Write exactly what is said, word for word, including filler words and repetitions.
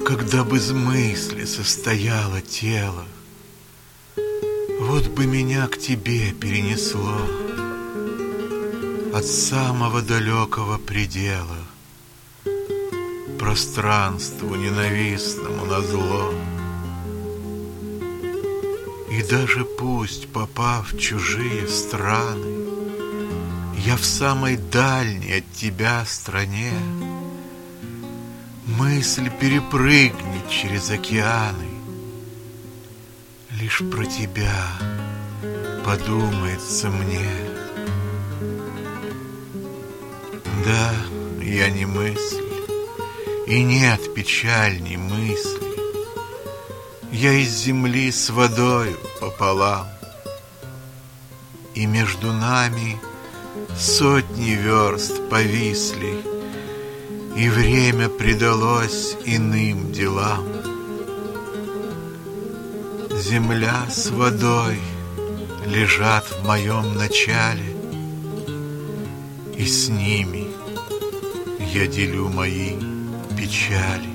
Когда бы из мысли состояло тело, вот бы меня к тебе перенесло от самого далекого предела, пространству ненавистному назло. И даже пусть, попав в чужие страны, я в самой дальней от тебя стране, мысль перепрыгнет через океаны, лишь про тебя подумается мне. Да, я не мысль, и нет печальней мысли. Я из земли с водою пополам, и между нами сотни верст повисли, и время предалось иным делам. Земля с водой лежат в моем начале, и с ними я делю мои печали.